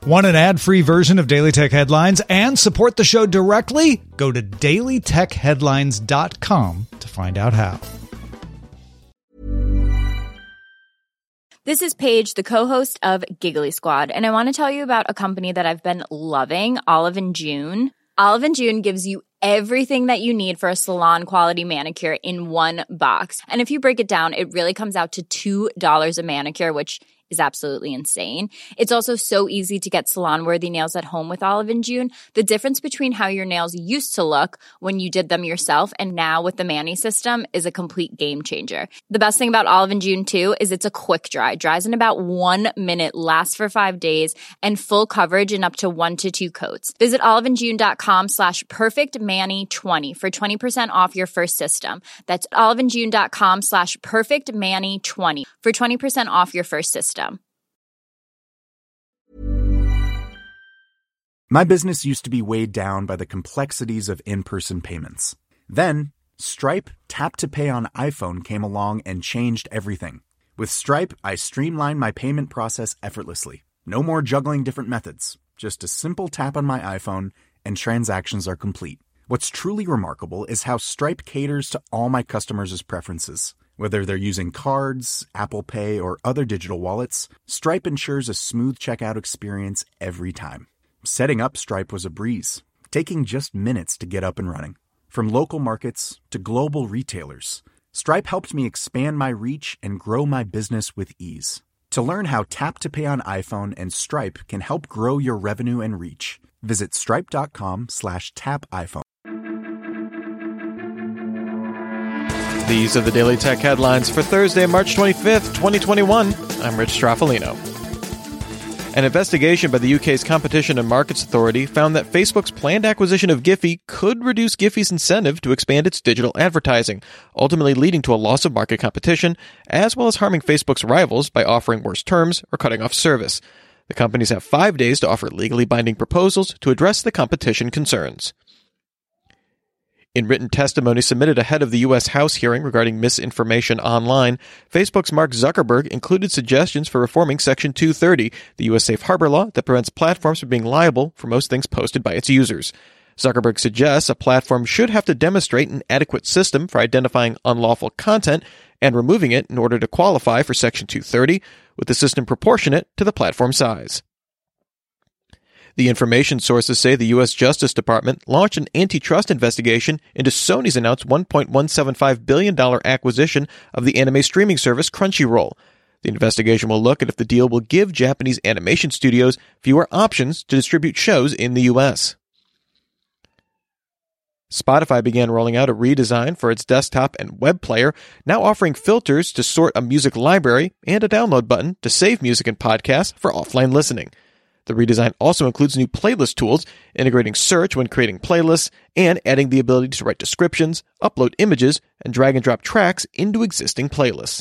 Want an ad-free version of Daily Tech Headlines and support the show directly? Go to dailytechheadlines.com to find out how. This is Paige, the co-host of Giggly Squad, and I want to tell you about a company that I've been loving, Olive & June. Olive & June gives you everything that you need for a salon-quality manicure in one box. And if you break it down, it really comes out to $2 a manicure, which is absolutely insane. It's also so easy to get salon-worthy nails at home with Olive & June. The difference between how your nails used to look when you did them yourself and now with the Mani system is a complete game changer. The best thing about Olive & June, too, is it's a quick dry. Dries in about 1 minute, lasts for 5 days, and full coverage in up to 1 to 2 coats. Visit oliveandjune.com/perfectmani20 for 20% off your first system. That's oliveandjune.com/perfectmani20 for 20% off your first system. My business used to be weighed down by the complexities of in-person payments. Then, Stripe Tap to Pay on iPhone came along and changed everything. With Stripe, I streamlined my payment process effortlessly. No more juggling different methods. Just a simple tap on my iPhone and transactions are complete. What's truly remarkable is how Stripe caters to all my customers' preferences. Whether they're using cards, Apple Pay, or other digital wallets, Stripe ensures a smooth checkout experience every time. Setting up Stripe was a breeze, taking just minutes to get up and running. From local markets to global retailers, Stripe helped me expand my reach and grow my business with ease. To learn how Tap to Pay on iPhone and Stripe can help grow your revenue and reach, visit stripe.com/tapiphone. These are the Daily Tech Headlines for Thursday, March 25th, 2021. I'm Rich Straffolino. An investigation by the UK's Competition and Markets Authority found that Facebook's planned acquisition of Giphy could reduce Giphy's incentive to expand its digital advertising, ultimately leading to a loss of market competition, as well as harming Facebook's rivals by offering worse terms or cutting off service. The companies have 5 days to offer legally binding proposals to address the competition concerns. In written testimony submitted ahead of the U.S. House hearing regarding misinformation online, Facebook's Mark Zuckerberg included suggestions for reforming Section 230, the U.S. safe harbor law that prevents platforms from being liable for most things posted by its users. Zuckerberg suggests a platform should have to demonstrate an adequate system for identifying unlawful content and removing it in order to qualify for Section 230, with the system proportionate to the platform size. The information sources say the U.S. Justice Department launched an antitrust investigation into Sony's announced $1.175 billion acquisition of the anime streaming service Crunchyroll. The investigation will look at if the deal will give Japanese animation studios fewer options to distribute shows in the U.S. Spotify began rolling out a redesign for its desktop and web player, now offering filters to sort a music library and a download button to save music and podcasts for offline listening. The redesign also includes new playlist tools, integrating search when creating playlists, and adding the ability to write descriptions, upload images, and drag and drop tracks into existing playlists.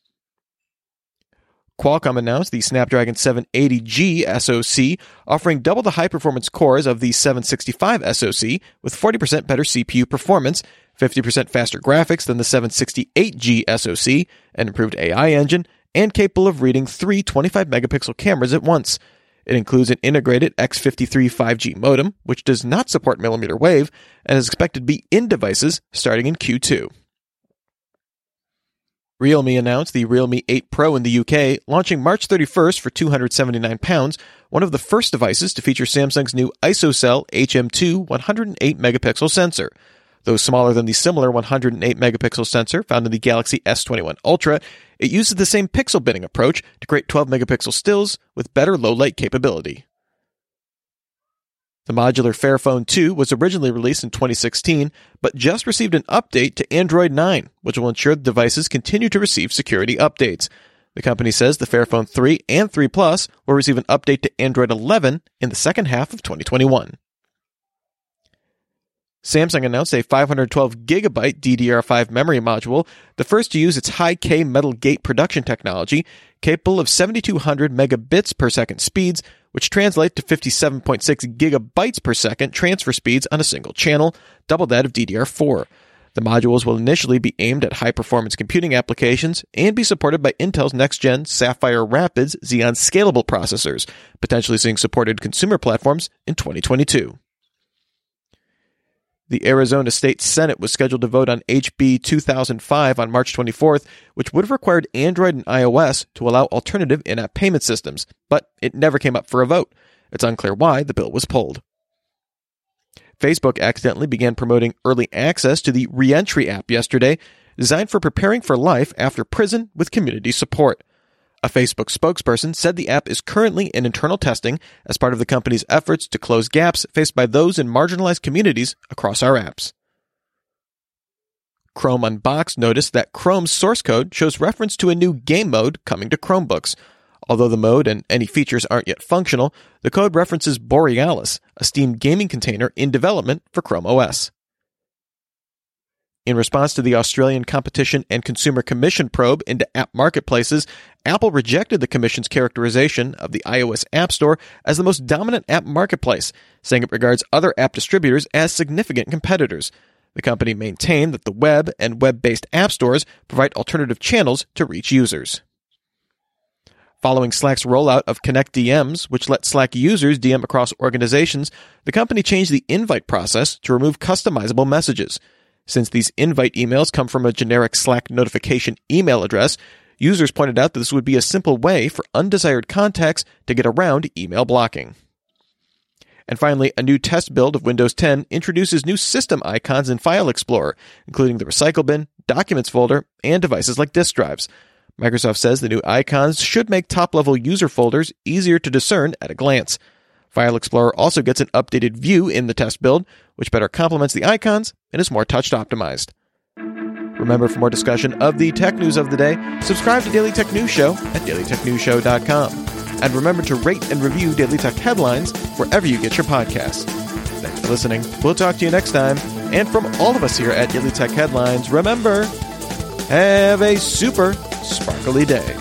Qualcomm announced the Snapdragon 780G SoC, offering double the high-performance cores of the 765 SoC with 40% better CPU performance, 50% faster graphics than the 768G SoC, an improved AI engine, and capable of reading 3 25-megapixel cameras at once. It includes an integrated X53 5G modem, which does not support millimeter wave, and is expected to be in devices starting in Q2. Realme announced the Realme 8 Pro in the UK, launching March 31st for £279, one of the first devices to feature Samsung's new ISOCELL HM2 108-megapixel sensor. Though smaller than the similar 108-megapixel sensor found in the Galaxy S21 Ultra, it uses the same pixel binning approach to create 12-megapixel stills with better low-light capability. The modular Fairphone 2 was originally released in 2016, but just received an update to Android 9, which will ensure the devices continue to receive security updates. The company says the Fairphone 3 and 3 Plus will receive an update to Android 11 in the second half of 2021. Samsung announced a 512GB DDR5 memory module, the first to use its high-K metal gate production technology, capable of 7200 megabits per second speeds, which translate to 57.6 gigabytes per second transfer speeds on a single channel, double that of DDR4. The modules will initially be aimed at high-performance computing applications and be supported by Intel's next-gen Sapphire Rapids Xeon Scalable processors, potentially seeing supported consumer platforms in 2022. The Arizona State Senate was scheduled to vote on HB 2005 on March 24th, which would have required Android and iOS to allow alternative in-app payment systems, but it never came up for a vote. It's unclear why the bill was pulled. Facebook accidentally began promoting early access to the Reentry app yesterday, designed for preparing for life after prison with community support. A Facebook spokesperson said the app is currently in internal testing as part of the company's efforts to close gaps faced by those in marginalized communities across our apps. Chrome Unboxed noticed that Chrome's source code shows reference to a new game mode coming to Chromebooks. Although the mode and any features aren't yet functional, the code references Borealis, a Steam gaming container in development for Chrome OS. In response to the Australian Competition and Consumer Commission probe into app marketplaces, Apple rejected the Commission's characterization of the iOS App Store as the most dominant app marketplace, saying it regards other app distributors as significant competitors. The company maintained that the web and web-based app stores provide alternative channels to reach users. Following Slack's rollout of Connect DMs, which let Slack users DM across organizations, the company changed the invite process to remove customizable messages. Since these invite emails come from a generic Slack notification email address, users pointed out that this would be a simple way for undesired contacts to get around email blocking. And finally, a new test build of Windows 10 introduces new system icons in File Explorer, including the Recycle Bin, Documents folder, and devices like disk drives. Microsoft says the new icons should make top-level user folders easier to discern at a glance. File Explorer also gets an updated view in the test build, which better complements the icons and is more touch-optimized. Remember, for more discussion of the tech news of the day, subscribe to Daily Tech News Show at dailytechnewsshow.com. And remember to rate and review Daily Tech Headlines wherever you get your podcasts. Thanks for listening. We'll talk to you next time. And from all of us here at Daily Tech Headlines, remember, have a super sparkly day.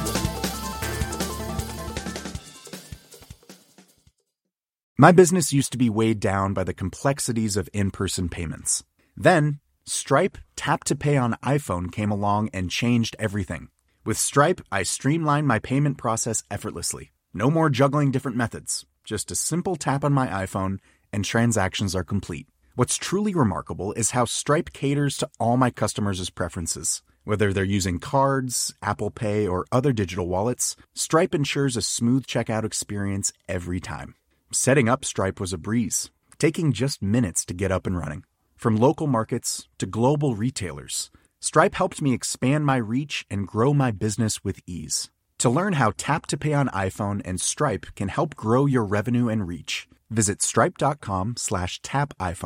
My business used to be weighed down by the complexities of in-person payments. Then, Stripe Tap to Pay on iPhone came along and changed everything. With Stripe, I streamlined my payment process effortlessly. No more juggling different methods. Just a simple tap on my iPhone and transactions are complete. What's truly remarkable is how Stripe caters to all my customers' preferences. Whether they're using cards, Apple Pay, or other digital wallets, Stripe ensures a smooth checkout experience every time. Setting up Stripe was a breeze, taking just minutes to get up and running. From local markets to global retailers, Stripe helped me expand my reach and grow my business with ease. To learn how Tap to Pay on iPhone and Stripe can help grow your revenue and reach, visit stripe.com/tapiphone.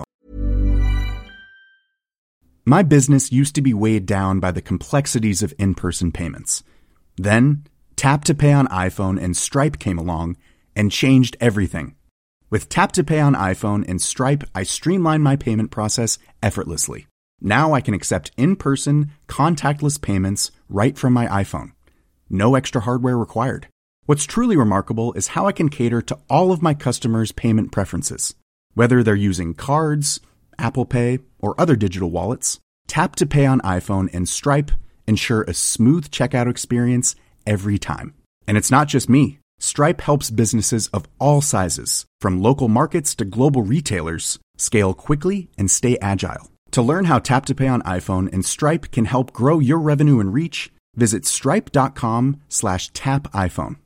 My business used to be weighed down by the complexities of in-person payments. Then, Tap to Pay on iPhone and Stripe came along and changed everything. With Tap to Pay on iPhone and Stripe, I streamlined my payment process effortlessly. Now I can accept in-person, contactless payments right from my iPhone. No extra hardware required. What's truly remarkable is how I can cater to all of my customers' payment preferences. Whether they're using cards, Apple Pay, or other digital wallets, Tap to Pay on iPhone and Stripe ensure a smooth checkout experience every time. And it's not just me. Stripe helps businesses of all sizes, from local markets to global retailers, scale quickly and stay agile. To learn how Tap to Pay on iPhone and Stripe can help grow your revenue and reach, visit stripe.com/tapiphone.